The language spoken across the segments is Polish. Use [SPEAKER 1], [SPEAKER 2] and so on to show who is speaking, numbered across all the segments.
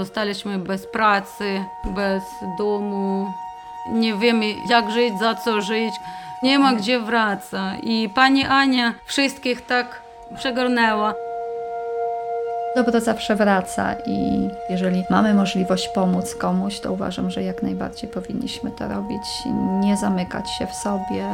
[SPEAKER 1] Zostaliśmy bez pracy, bez domu. Nie wiemy, jak żyć, za co żyć. Nie ma gdzie wracać. I pani Ania wszystkich tak przegarnęła.
[SPEAKER 2] Dobro zawsze wraca i jeżeli mamy możliwość pomóc komuś, to uważam, że jak najbardziej powinniśmy to robić. Nie zamykać się w sobie.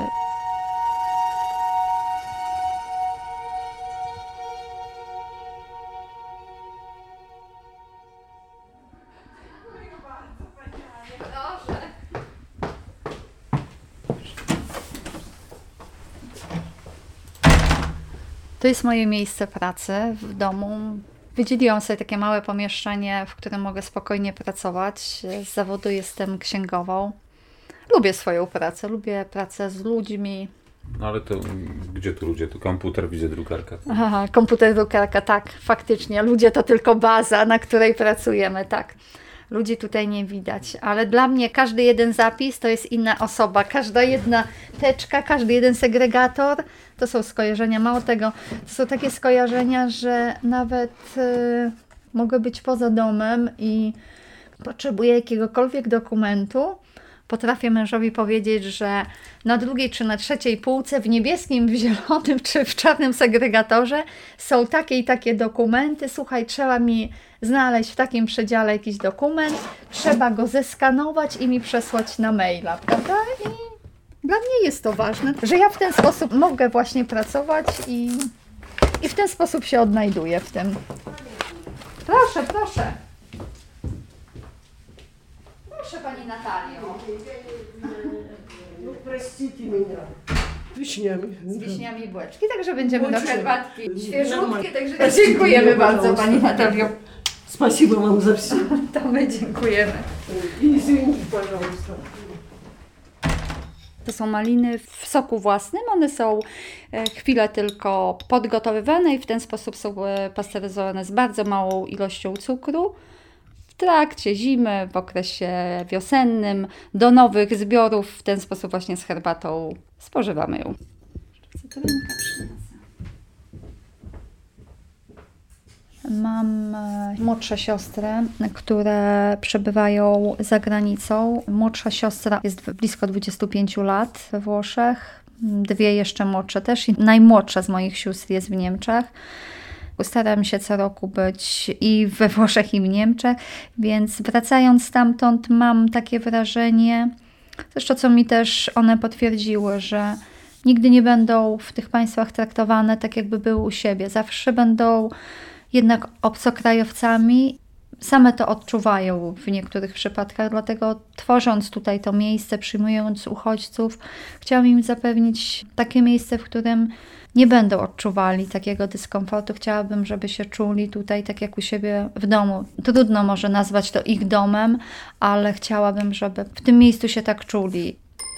[SPEAKER 2] To jest moje miejsce pracy w domu. Wydzieliłam sobie takie małe pomieszczenie, w którym mogę spokojnie pracować. Z zawodu jestem księgową. Lubię swoją pracę, lubię pracę z ludźmi.
[SPEAKER 3] No ale to gdzie tu ludzie? Tu komputer, widzę drukarka.
[SPEAKER 2] Aha, komputer, drukarka, tak, faktycznie. Ludzie to tylko baza, na której pracujemy, tak. Ludzi tutaj nie widać, ale dla mnie każdy jeden zapis to jest inna osoba. Każda jedna teczka, każdy jeden segregator to są skojarzenia. Mało tego, to są takie skojarzenia, że nawet mogę być poza domem i potrzebuję jakiegokolwiek dokumentu. Potrafię mężowi powiedzieć, że na drugiej czy na trzeciej półce w niebieskim, w zielonym czy w czarnym segregatorze są takie i takie dokumenty. Słuchaj, trzeba mi znaleźć w takim przedziale jakiś dokument, trzeba go zeskanować i mi przesłać na maila, prawda? I dla mnie jest to ważne, że ja w ten sposób mogę właśnie pracować i w ten sposób się odnajduję w tym. Proszę, proszę. Proszę Pani Natalio.
[SPEAKER 4] No, простите меня. Wiśniami.
[SPEAKER 2] Z wiśniami i bułeczki, także będziemy do
[SPEAKER 4] Bułeczki.
[SPEAKER 2] herbatki świeżutkie,
[SPEAKER 4] Nормально.
[SPEAKER 2] także dziękujemy bardzo Pani Natalio.
[SPEAKER 4] Спасибо вам за все.
[SPEAKER 2] To my dziękujemy.
[SPEAKER 4] И извините, пожалуйста.
[SPEAKER 2] To są maliny w soku własnym, one są chwilę tylko podgotowywane i w ten sposób są pasteryzowane z bardzo małą ilością cukru. W trakcie zimy, w okresie wiosennym, do nowych zbiorów, w ten sposób właśnie z herbatą spożywamy ją. Mam młodsze siostry, które przebywają za granicą. Młodsza siostra jest blisko 25 lat we Włoszech, dwie jeszcze młodsze też i najmłodsza z moich sióstr jest w Niemczech. Staram się co roku być i we Włoszech, i w Niemczech, więc wracając stamtąd mam takie wrażenie, zresztą co mi też one potwierdziły, że nigdy nie będą w tych państwach traktowane tak, jakby były u siebie. Zawsze będą jednak obcokrajowcami. Same to odczuwają w niektórych przypadkach, dlatego tworząc tutaj to miejsce, przyjmując uchodźców, chciałam im zapewnić takie miejsce, w którym nie będą odczuwali takiego dyskomfortu. Chciałabym, żeby się czuli tutaj tak jak u siebie w domu. Trudno może nazwać to ich domem, ale chciałabym, żeby w tym miejscu się tak czuli.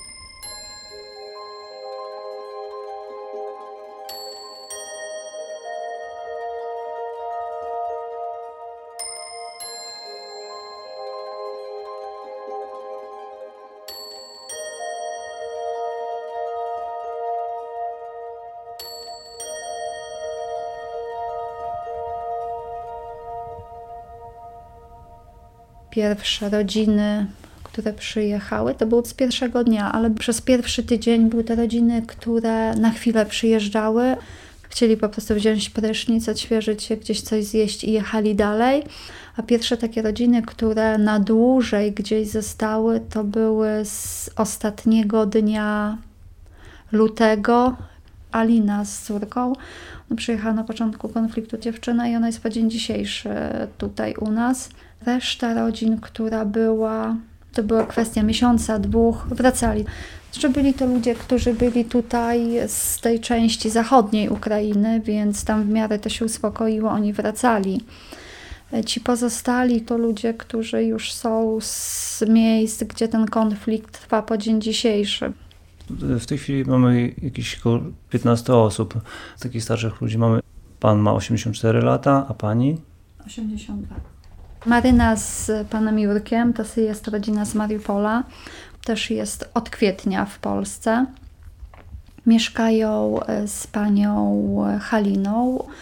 [SPEAKER 2] Pierwsze rodziny, które przyjechały, to było z pierwszego dnia, ale przez pierwszy tydzień były to rodziny, które na chwilę przyjeżdżały. Chcieli po prostu wziąć prysznic, odświeżyć się, gdzieś coś zjeść i jechali dalej. A pierwsze takie rodziny, które na dłużej gdzieś zostały, to były z ostatniego dnia lutego. Alina z córką. Przyjechała na początku konfliktu dziewczyna i ona jest po dzień dzisiejszy tutaj u nas. Reszta rodzin, która była, to była kwestia miesiąca, dwóch, wracali. Że byli to ludzie, którzy byli tutaj z tej części zachodniej Ukrainy, więc tam w miarę to się uspokoiło, oni wracali. Ci pozostali to ludzie, którzy już są z miejsc, gdzie ten konflikt trwa po dzień dzisiejszy.
[SPEAKER 5] W tej chwili mamy jakieś około 15 osób. Z takich starszych ludzi mamy, pan ma 84 lata, a pani?
[SPEAKER 2] 82. Maryna z panem Jurkiem, to jest rodzina z Mariupola, też jest od kwietnia w Polsce. Mieszkają z panią Haliną.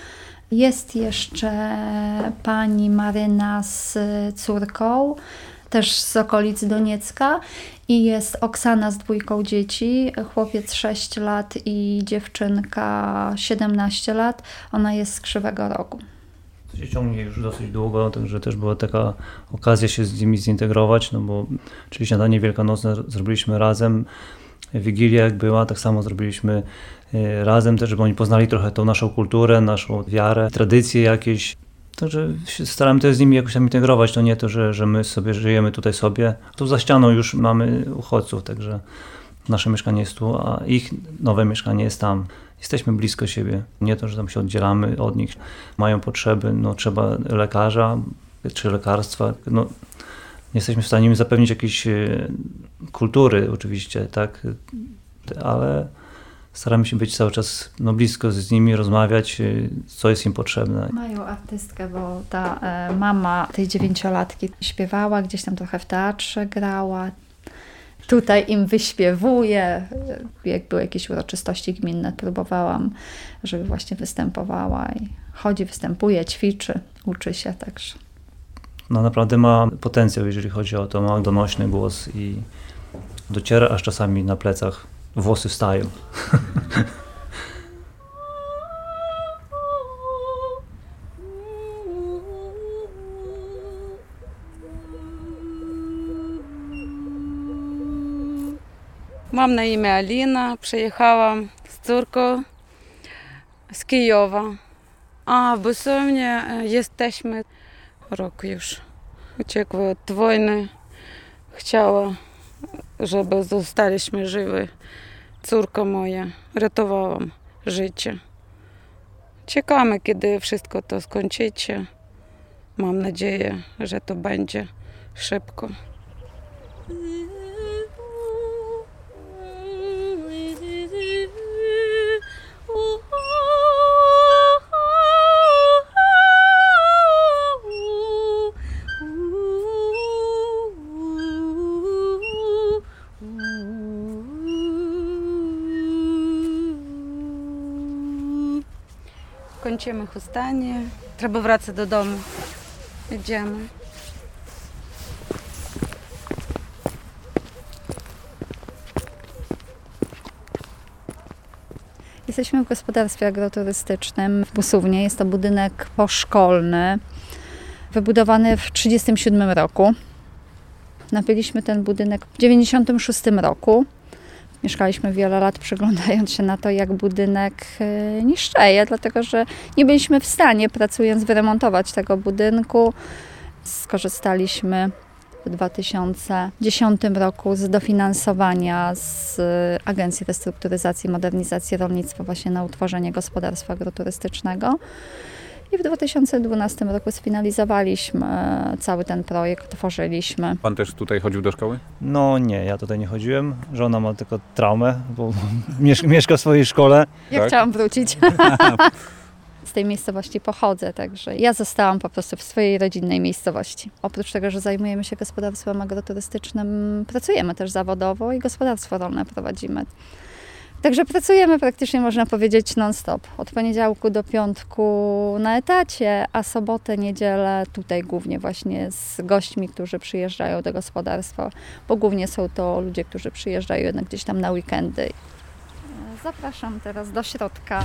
[SPEAKER 2] Jest jeszcze pani Maryna z córką, też z okolic Doniecka, i jest Oksana z 2 dzieci, chłopiec 6 lat i dziewczynka 17 lat. Ona jest z Krzywego Rogu.
[SPEAKER 5] To się ciągnie już dosyć długo, także też była taka okazja się z nimi zintegrować, no bo czyli śniadanie wielkanocne zrobiliśmy razem, Wigilia jak była, tak samo zrobiliśmy razem też, żeby oni poznali trochę tą naszą kulturę, naszą wiarę, tradycje jakieś. Także się staramy też z nimi jakoś tam integrować, to nie to, że my sobie żyjemy tutaj sobie. Tu za ścianą już mamy uchodźców, także nasze mieszkanie jest tu, a ich nowe mieszkanie jest tam. Jesteśmy blisko siebie, nie to, że tam się oddzielamy od nich. Mają potrzeby, no trzeba lekarza czy lekarstwa, no nie jesteśmy w stanie im zapewnić jakiejś kultury oczywiście, tak, ale staramy się być cały czas blisko z nimi, rozmawiać, co jest im potrzebne.
[SPEAKER 2] Mają artystkę, bo ta mama tej 9-latki śpiewała, gdzieś tam trochę w teatrze grała. Tutaj im wyśpiewuje. Jak były jakieś uroczystości gminne, próbowałam, żeby właśnie występowała. I chodzi, występuje, ćwiczy, uczy się także.
[SPEAKER 5] No naprawdę ma potencjał, jeżeli chodzi o to, ma donośny głos i dociera, aż czasami na plecach włosy wstają.
[SPEAKER 1] Mam na imię Alina, przyjechałam z córką z Kijowa. A w Busownie jesteśmy rok już. Uciekła od wojny. Chciała, żeby zostaliśmy żywi. Córka moja, ratowałam życie. Czekamy, kiedy wszystko to skończycie. Mam nadzieję, że to będzie szybko. Kończymy chustanie. Trzeba wracać do domu. Idziemy.
[SPEAKER 2] Jesteśmy w gospodarstwie agroturystycznym w Busównie. Jest to budynek poszkolny, wybudowany w 1937 roku. Nabyliśmy ten budynek w 1996 roku. Mieszkaliśmy wiele lat, przyglądając się na to, jak budynek niszczeje, dlatego że nie byliśmy w stanie, pracując, wyremontować tego budynku. Skorzystaliśmy w 2010 roku z dofinansowania z Agencji Restrukturyzacji i Modernizacji Rolnictwa właśnie na utworzenie gospodarstwa agroturystycznego. I w 2012 roku sfinalizowaliśmy cały ten projekt, tworzyliśmy.
[SPEAKER 3] Pan też tutaj chodził do szkoły?
[SPEAKER 5] No nie, ja tutaj nie chodziłem. Żona ma tylko traumę, bo mieszka w swojej szkole.
[SPEAKER 2] Ja
[SPEAKER 3] Tak?
[SPEAKER 2] chciałam wrócić. Z tej miejscowości pochodzę, także ja zostałam po prostu w swojej rodzinnej miejscowości. Oprócz tego, że zajmujemy się gospodarstwem agroturystycznym, pracujemy też zawodowo i gospodarstwo rolne prowadzimy. Także pracujemy praktycznie, można powiedzieć, non-stop. Od poniedziałku do piątku na etacie, a sobotę, niedzielę tutaj głównie właśnie z gośćmi, którzy przyjeżdżają do gospodarstwa, bo głównie są to ludzie, którzy przyjeżdżają jednak gdzieś tam na weekendy. Zapraszam teraz do środka.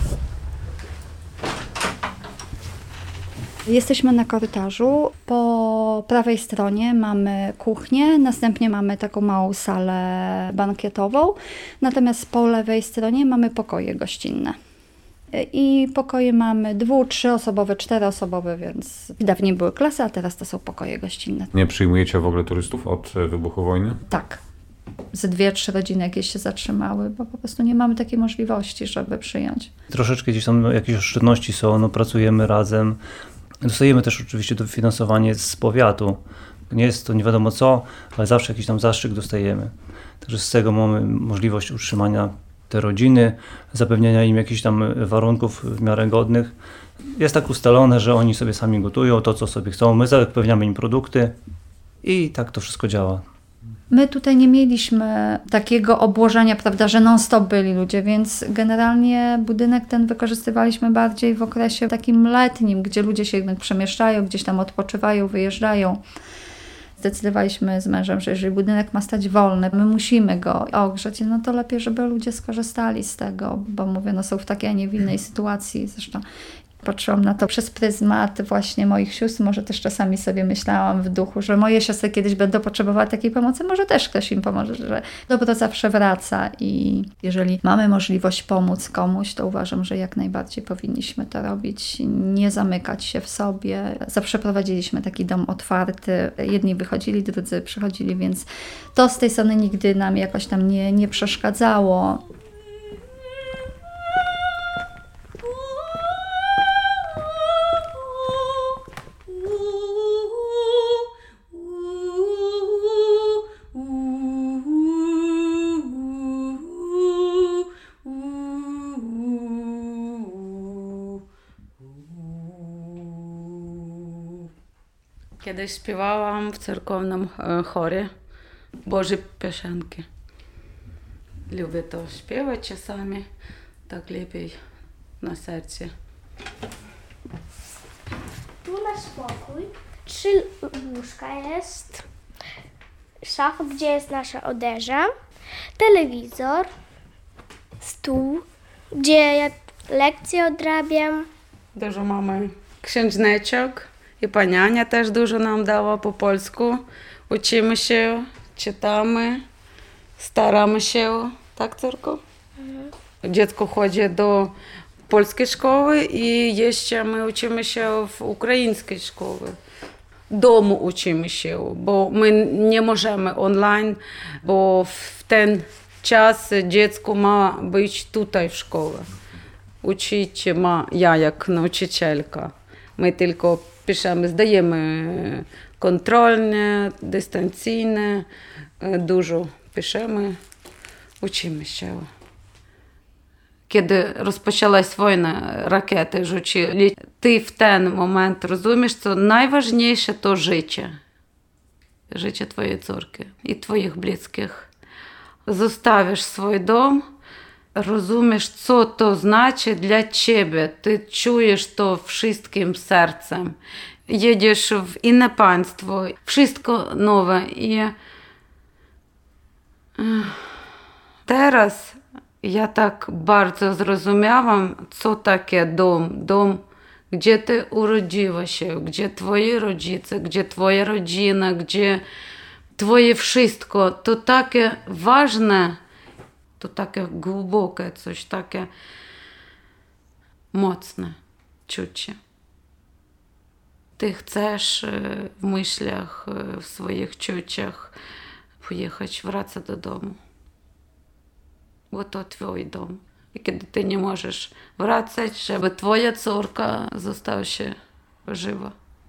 [SPEAKER 2] Jesteśmy na korytarzu. Po prawej stronie mamy kuchnię, następnie mamy taką małą salę bankietową, natomiast po lewej stronie mamy pokoje gościnne. I pokoje mamy 2-, 3-osobowe, 4-osobowe, więc dawniej były klasy, a teraz to są pokoje gościnne.
[SPEAKER 3] Nie przyjmujecie w ogóle turystów od wybuchu wojny?
[SPEAKER 2] Tak. Z 2-3 rodziny jakieś się zatrzymały, bo po prostu nie mamy takiej możliwości, żeby przyjąć.
[SPEAKER 5] Troszeczkę gdzieś tam jakieś oszczędności są, no pracujemy razem. Dostajemy też oczywiście dofinansowanie z powiatu. Nie jest to nie wiadomo co, ale zawsze jakiś tam zastrzyk dostajemy. Także z tego mamy możliwość utrzymania te rodziny, zapewnienia im jakichś tam warunków w miarę godnych. Jest tak ustalone, że oni sobie sami gotują to, co sobie chcą. My zapewniamy im produkty i tak to wszystko działa.
[SPEAKER 2] My tutaj nie mieliśmy takiego obłożenia, prawda, że non-stop byli ludzie, więc generalnie budynek ten wykorzystywaliśmy bardziej w okresie takim letnim, gdzie ludzie się jednak przemieszczają, gdzieś tam odpoczywają, wyjeżdżają. Zdecydowaliśmy z mężem, że jeżeli budynek ma stać wolny, my musimy go ogrzeć, no to lepiej, żeby ludzie skorzystali z tego, bo mówię, no są w takiej, a nie w innej sytuacji. Zresztą patrzyłam na to przez pryzmat właśnie moich sióstr, może też czasami sobie myślałam w duchu, że moje siostry kiedyś będą potrzebowały takiej pomocy, może też ktoś im pomoże, że dobro zawsze wraca i jeżeli mamy możliwość pomóc komuś, to uważam, że jak najbardziej powinniśmy to robić, nie zamykać się w sobie. Zawsze prowadziliśmy taki dom otwarty, jedni wychodzili, drudzy przychodzili, więc to z tej strony nigdy nam jakoś tam nie przeszkadzało.
[SPEAKER 1] Kiedyś śpiewałam w cerkownym chorze Boże piosenki. Lubię to śpiewać czasami, tak lepiej na sercu.
[SPEAKER 6] Tu nasz pokój, 3 łóżka jest, szafa, gdzie jest nasza odzieża, telewizor, stół, gdzie ja lekcje odrabiam.
[SPEAKER 1] Dużo mamy księżniczek i pani Ania też dużo nam dała po polsku. Uczymy się, czytamy, staramy się, tak córko? Dziecko chodzi do polskiej szkoły i jeszcze my uczymy się w ukraińskiej szkole. W domu uczymy się, bo my nie możemy online, bo w ten czas dziecko ma być tutaj w szkole. Uczyć ma ja jak nauczycielka. My tylko piszemy, zdajemy kontrolne, dystancyjne, dużo piszemy, uczymy się. Kiedy rozpoczęłaś wojnę, rakiety rzucili, ty w ten moment rozumiesz, co najważniejsze to życie. Życie twojej córki i twoich bliskich. Zostawisz swój dom, rozumiesz, co to znaczy dla ciebie. Ty czujesz to wszystkim sercem. Jedziesz w inne państwo, wszystko nowe. I teraz ja tak bardzo zrozumiałam, co takie dom. Dom, gdzie ty urodziła się, gdzie twoi rodzice, gdzie twoja rodzina, gdzie twoje wszystko. To takie ważne, to takie głębokie, coś takie mocne czucie. Ty chcesz w myślach, w swoich czuciach pojechać, wracać do domu. Bo to twój dom. I kiedy ty nie możesz wracać, żeby twoja córka została się żywa.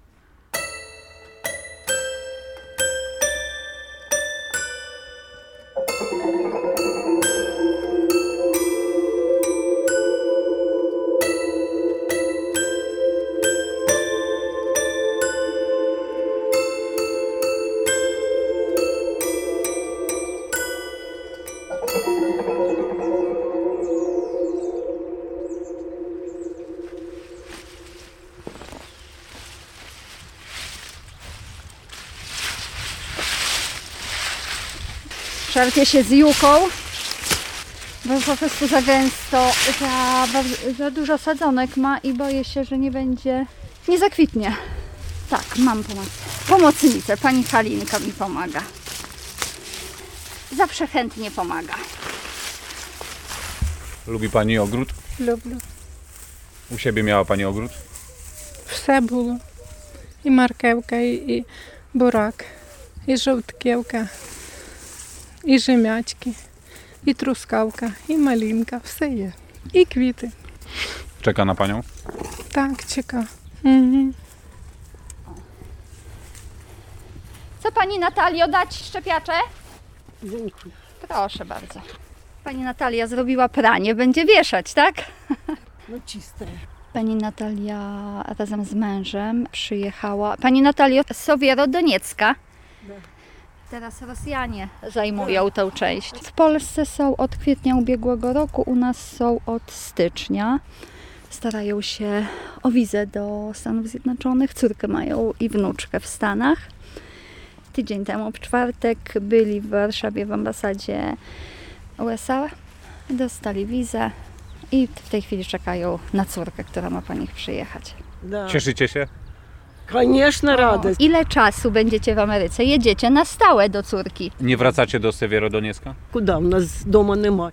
[SPEAKER 2] Szarpię się z Juką, bo po prostu za gęsto, za dużo sadzonek ma i boję się, że nie zakwitnie. Tak, mam pomocnicę, pani Halinka mi pomaga. Zawsze chętnie pomaga.
[SPEAKER 3] Lubi pani ogród?
[SPEAKER 7] Люблю.
[SPEAKER 3] U siebie miała pani ogród?
[SPEAKER 7] Все було. І маркевка, і бурак, і жовтківка, і жемячки, і трускавка, і малинка. Все є. І квіти.
[SPEAKER 3] Czeka na panią?
[SPEAKER 7] Так, чека. Угу.
[SPEAKER 2] Co pani Natalio, dać szczepiacze?
[SPEAKER 4] Dziękuję.
[SPEAKER 2] Proszę bardzo. Pani Natalia zrobiła pranie, będzie wieszać, tak?
[SPEAKER 4] No czyste.
[SPEAKER 2] Pani Natalia razem z mężem przyjechała. Pani Natalio, z Sowiero Doniecka. Teraz Rosjanie zajmują tę część. W Polsce są od kwietnia ubiegłego roku, u nas są od stycznia. Starają się o wizę do Stanów Zjednoczonych. Córkę mają i wnuczkę w Stanach. Tydzień temu, w czwartek, byli w Warszawie w ambasadzie USA. Dostali wizę i w tej chwili czekają na córkę, która ma po nich przyjechać.
[SPEAKER 4] Да.
[SPEAKER 3] Cieszycie się?
[SPEAKER 4] Конечно, радость.
[SPEAKER 2] Ile czasu będziecie w Ameryce? Jedziecie na stałe do córki.
[SPEAKER 3] Nie wracacie do Sewierodoniecka?
[SPEAKER 4] Куда? У нас дома нема.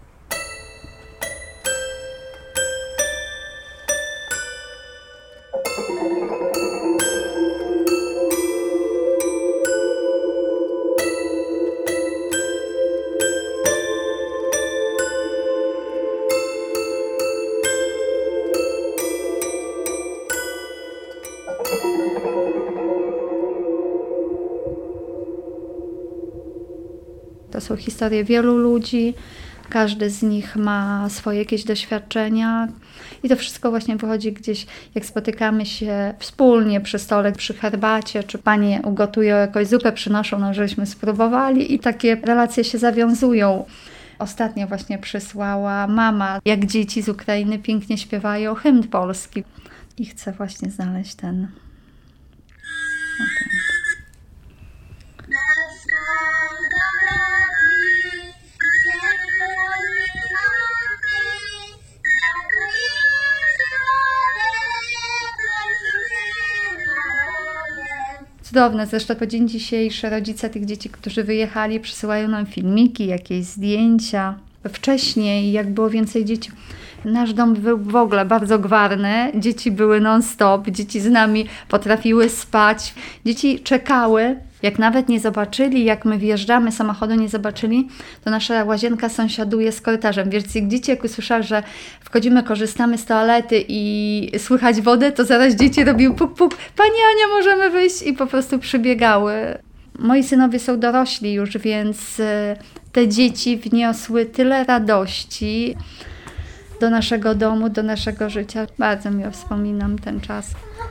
[SPEAKER 2] To są historie wielu ludzi, każdy z nich ma swoje jakieś doświadczenia i to wszystko właśnie wychodzi gdzieś, jak spotykamy się wspólnie przy stole, przy herbacie, czy panie ugotują jakąś zupę, przynoszą nam, żebyśmy spróbowali i takie relacje się zawiązują. Ostatnio właśnie przysłała mama, jak dzieci z Ukrainy pięknie śpiewają hymn polski i chcę właśnie znaleźć ten. Cudowne, zresztą po dzień dzisiejszy rodzice tych dzieci, którzy wyjechali, przysyłają nam filmiki, jakieś zdjęcia. Wcześniej, jak było więcej dzieci, nasz dom był w ogóle bardzo gwarny, dzieci były non-stop, dzieci z nami potrafiły spać, dzieci czekały. Jak nawet nie zobaczyli, jak my wjeżdżamy, samochodu nie zobaczyli, to nasza łazienka sąsiaduje z korytarzem. Więc jak dzieci jak usłyszały, że wchodzimy, korzystamy z toalety i słychać wodę, to zaraz dzieci robiły puk, puk, Pani Ania, możemy wyjść i po prostu przybiegały. Moi synowie są dorośli już, więc te dzieci wniosły tyle radości do naszego domu, do naszego życia. Bardzo miło wspominam ten czas.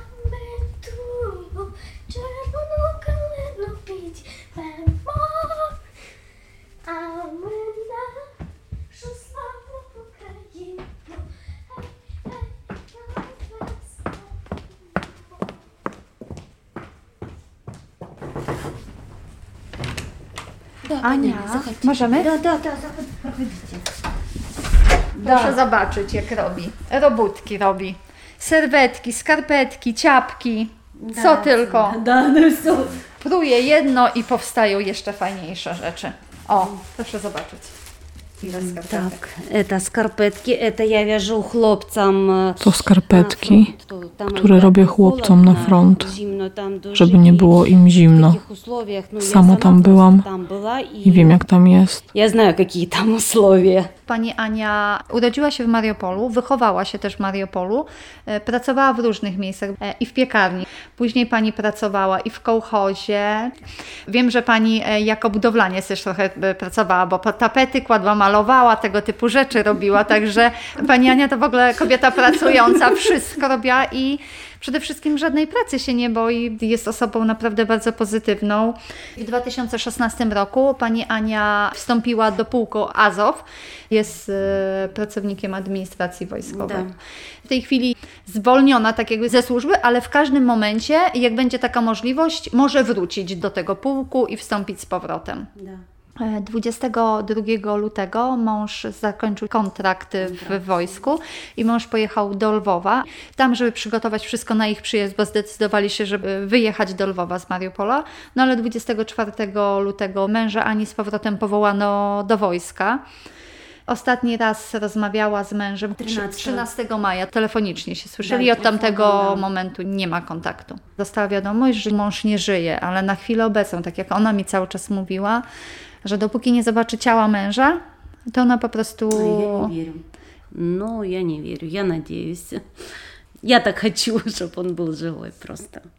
[SPEAKER 2] Ania, możemy? Proszę zobaczyć, jak robi. Robótki robi. Serwetki, skarpetki, ciapki. Co tylko. Pruje jedno i powstają jeszcze fajniejsze rzeczy. O, proszę zobaczyć. Ile skarpetek.
[SPEAKER 8] Так, это скарпетки, это я вяжу хлопцам.
[SPEAKER 9] To skarpetki,
[SPEAKER 8] Tam
[SPEAKER 9] które robię chłopcom na front,
[SPEAKER 8] zimno, tam dużo
[SPEAKER 9] żeby nie było im zimno.
[SPEAKER 8] w takich условиях. No,
[SPEAKER 9] Sama
[SPEAKER 8] ja
[SPEAKER 9] tam byłam
[SPEAKER 8] tam była
[SPEAKER 9] i wiem, jak tam jest.
[SPEAKER 8] Я знаю, какие там условия.
[SPEAKER 2] Pani Ania urodziła się w Mariupolu, wychowała się też w Mariupolu, pracowała w różnych miejscach i w piekarni. Później pani pracowała i w kołchozie. Wiem, że pani jako budowlaniec też trochę pracowała, bo tapety kładła, malowała, tego typu rzeczy robiła, także pani Ania to w ogóle kobieta pracująca, wszystko robiła i przede wszystkim żadnej pracy się nie boi, jest osobą naprawdę bardzo pozytywną. W 2016 roku pani Ania wstąpiła do pułku Azow, jest pracownikiem administracji wojskowej.
[SPEAKER 8] Da.
[SPEAKER 2] W tej chwili zwolniona tak jakby ze służby, ale w każdym momencie, jak będzie taka możliwość, może wrócić do tego pułku i wstąpić z powrotem.
[SPEAKER 8] Да.
[SPEAKER 2] 22 lutego mąż zakończył kontrakt w wojsku i mąż pojechał do Lwowa, tam żeby przygotować wszystko na ich przyjazd, bo zdecydowali się, żeby wyjechać do Lwowa z Mariupola. No ale 24 lutego męża Ani z powrotem powołano do wojska. Ostatni raz rozmawiała z mężem 13 maja, telefonicznie się słyszeli i od tamtego momentu nie ma kontaktu. Dostała wiadomość, że mąż nie żyje, ale na chwilę obecną, tak jak ona mi cały czas mówiła, że dopóki nie zobaczy ciała męża, to ona po prostu...
[SPEAKER 8] Я не верю. Ну, я не верю, я надеюсь. Я так хочу, чтобы он был живой просто.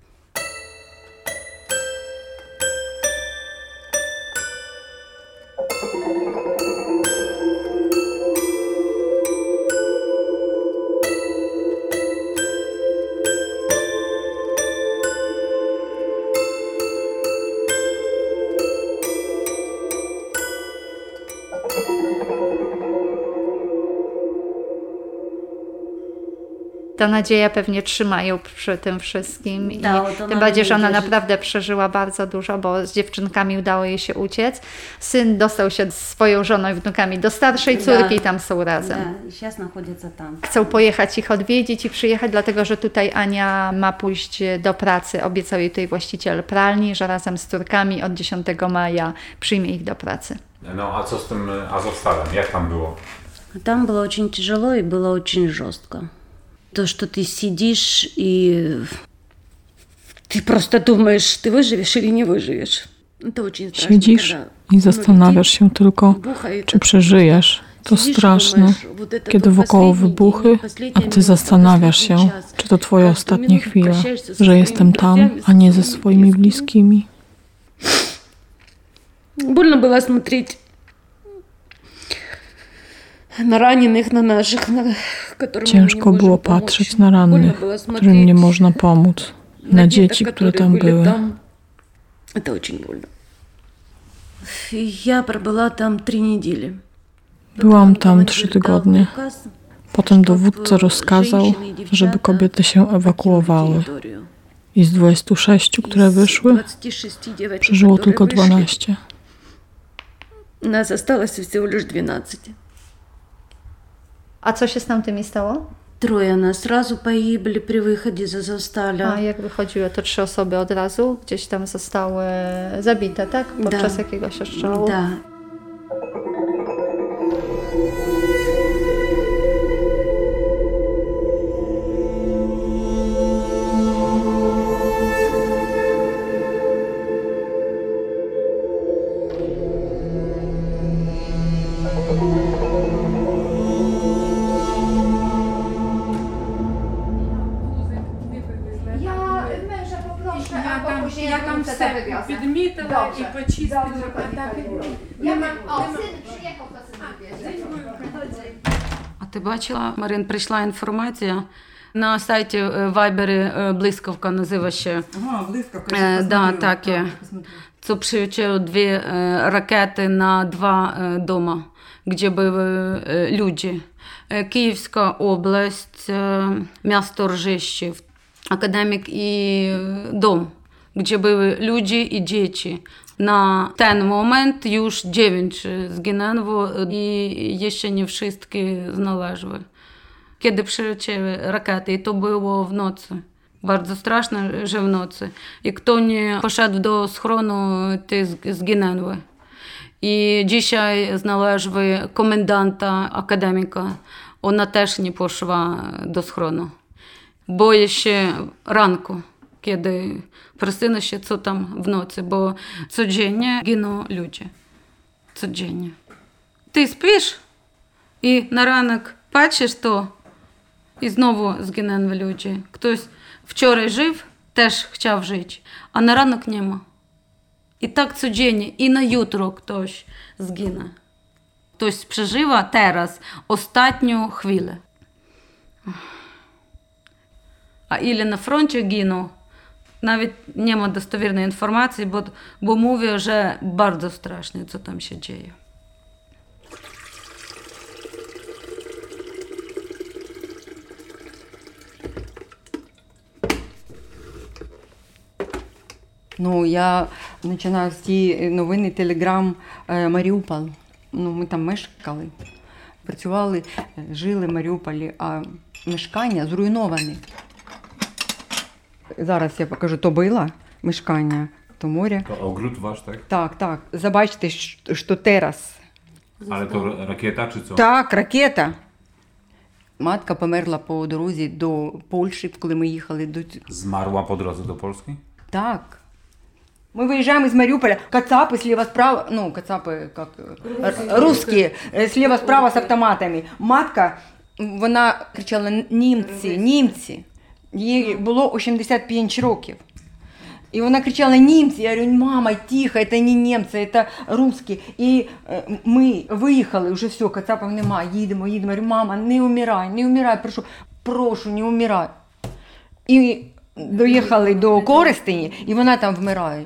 [SPEAKER 2] Ta nadzieja pewnie trzyma ją przy tym wszystkim i
[SPEAKER 8] Da, вот
[SPEAKER 2] tym
[SPEAKER 8] она
[SPEAKER 2] bardziej, że ona
[SPEAKER 8] держит.
[SPEAKER 2] naprawdę przeżyła bardzo dużo, bo z dziewczynkami udało jej się uciec. Syn dostał się z swoją żoną i wnukami do starszej córki
[SPEAKER 8] Da.
[SPEAKER 2] i tam są razem.
[SPEAKER 8] Да, сейчас находятся там.
[SPEAKER 2] Chcą pojechać ich odwiedzić i przyjechać, dlatego że tutaj Ania ma pójść do pracy. Obiecał jej tutaj właściciel pralni, że razem z córkami od 10 maja przyjmie ich do pracy.
[SPEAKER 3] No a co z tym Azowstalem? Jak tam było?
[SPEAKER 8] Там было очень тяжело и было очень жестко. То, что ты сидишь и ты просто думаешь, ты выживешь или не выживешь. Это очень страшно.
[SPEAKER 9] Siedzisz
[SPEAKER 8] когда,
[SPEAKER 9] i zastanawiasz się tylko,
[SPEAKER 8] бухает.
[SPEAKER 9] czy przeżyjesz. To
[SPEAKER 8] Siedzisz i
[SPEAKER 9] straszne,
[SPEAKER 8] думаешь, вот это
[SPEAKER 9] kiedy
[SPEAKER 8] вот
[SPEAKER 9] wokoło
[SPEAKER 8] последний
[SPEAKER 9] wybuchy,
[SPEAKER 8] день,
[SPEAKER 9] a
[SPEAKER 8] последняя
[SPEAKER 9] ty
[SPEAKER 8] minuta,
[SPEAKER 9] zastanawiasz się,
[SPEAKER 8] последний час.
[SPEAKER 9] czy to twoje
[SPEAKER 8] Każdą
[SPEAKER 9] ostatnie
[SPEAKER 8] minutę
[SPEAKER 9] chwile,
[SPEAKER 8] prosisz ze
[SPEAKER 9] że
[SPEAKER 8] swoimi
[SPEAKER 9] jestem tam,
[SPEAKER 8] друзьями,
[SPEAKER 9] a nie ze
[SPEAKER 8] swoimi
[SPEAKER 9] swoimi bliskimi.
[SPEAKER 8] Больно было смотреть на раненых, на наших, которым
[SPEAKER 9] Ciężko było patrzeć na rannych, którym nie można pomóc, na dzieci, które tam były.
[SPEAKER 8] Это очень больно. Я пробыла там 3 недели.
[SPEAKER 9] Byłam tam 3 tygodnie. Potem dowódca rozkazał, żeby kobiety się ewakuowały. I z 26, które wyszły, przeżyło tylko 12.
[SPEAKER 8] Нас осталось всего лишь 12.
[SPEAKER 2] A co się z tamtymi stało?
[SPEAKER 8] 3 нас сразу погибли при выходе из
[SPEAKER 2] A
[SPEAKER 8] Azovstala.
[SPEAKER 2] jak wychodziły, to 3 osoby od razu gdzieś tam zostały zabite, tak? Podczas jakiegoś ostrzału.
[SPEAKER 8] Да.
[SPEAKER 2] Ja męża poproszę, albo później
[SPEAKER 7] Я там все підмітила і почистила.
[SPEAKER 2] Ja mam... O, syn przyjechał, to syn
[SPEAKER 1] А ти бачила, Марин, прийшла інформація на сайті Вайбері Блискавка називає ще.
[SPEAKER 10] Ага, блискавка.
[SPEAKER 1] Да, так є. Це прилетіло 2 ракети на 2 дома, де були люди. Київська область, місто Ржищів, академік і дом, де були люди і діти. Na ten moment już 9 zginęło i jeszcze nie wszystkie znalazły. Kiedy przyleciały rakiety, to było w nocy. Bardzo straszne, że w nocy. I kto nie poszedł do schronu, te zginęły. I dzisiaj znalazły komendanta akademika. Ona też nie poszła do schronu. Boję się ranku, kiedy przesyna się, co tam w nocy, bo codziennie giną ludzie. Codziennie. Ty śpisz i na ranek patrzysz to i znowu zginęli ludzie. Ktoś wczoraj żył, też chciał żyć, a na ranek nie ma. I tak codziennie, i na jutro ktoś zginie. Ktoś przeżywa teraz ostatnią chwilę. A ile na froncie giną, nawet nie ma dostowiernej informacji, bo mówię, że bardzo strasznie, co tam się dzieje.
[SPEAKER 10] Ну, я починаю з ті новини Телеграм Маріуполь. Ну, ми там мешкали, працювали, жили в Маріуполі, а мешкання зруйновані. Зараз я покажу, то було мешкання, то море.
[SPEAKER 3] To ogród wasz, tak?
[SPEAKER 10] Так, так. Забачте, що терас.
[SPEAKER 3] Ale to rakieta czy co?
[SPEAKER 10] Так, ракета. Матка померла по дорозі до Польщі, коли ми їхали до...
[SPEAKER 3] Zmarła po drodze do Polski?
[SPEAKER 10] Так. Мы выезжаем из Мариуполя, кацапы слева-справа, ну, кацапы, как, русские, слева-справа с автоматами. Матка, вона кричала «німці, німці». Їй було 85 років. І вона кричала «німці». Я говорю «мама, тихо, це не німці, це русські». І ми виїхали, вже все, кацапів немає, їдемо. Я говорю «мама, не умирай, прошу, не умирай». І доїхали до Коростені, і вона там вмирає.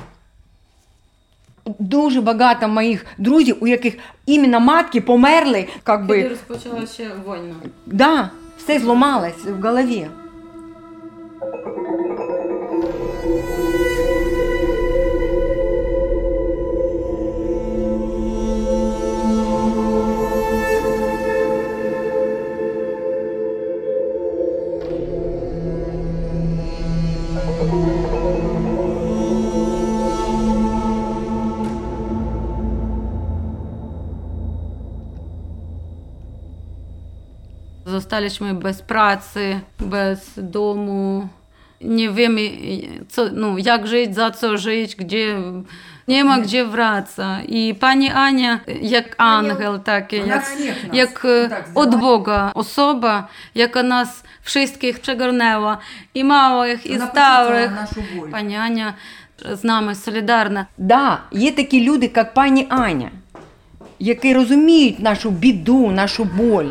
[SPEAKER 10] Дуже багато моїх друзів, у яких іменно матки померли,
[SPEAKER 1] Коли розпочалася війна.
[SPEAKER 10] Да, Все зламалось в голові.
[SPEAKER 1] Zostaliśmy bez pracy, bez domu. Nie wiemy, co, jak żyć, za co żyć, gdzie. Nie ma gdzie wracać. I pani Ania, jak ангел, jak od Boga osoba, jaka nas wszystkich przegarnęła, i małych, і старих. Pani Ania з нами солідарна.
[SPEAKER 10] Да, є такі люди, як пані Аня, які розуміють нашу біду, нашу боль.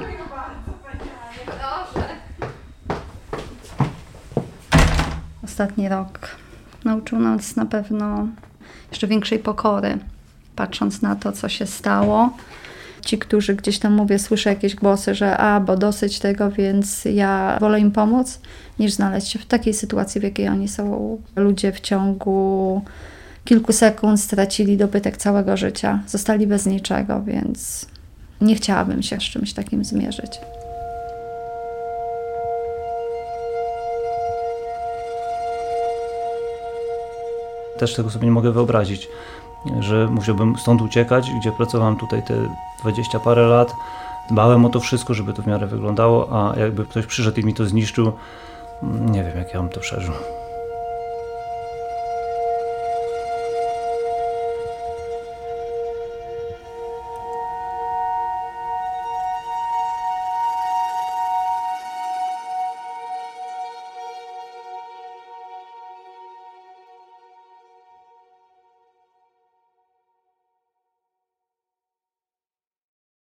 [SPEAKER 2] Ostatni rok nauczył nas na pewno jeszcze większej pokory, patrząc na to, co się stało. Ci, którzy gdzieś tam, słyszę jakieś głosy, że bo dosyć tego, więc ja wolę im pomóc, niż znaleźć się w takiej sytuacji, w jakiej oni są. Ludzie w ciągu kilku sekund stracili dobytek całego życia, zostali bez niczego, więc nie chciałabym się z czymś takim zmierzyć.
[SPEAKER 5] Też tego sobie nie mogę wyobrazić, że musiałbym stąd uciekać, gdzie pracowałem tutaj te 20 parę lat. Dbałem o to wszystko, żeby to w miarę wyglądało, a jakby ktoś przyszedł i mi to zniszczył, nie wiem, jak ja bym to przeżył.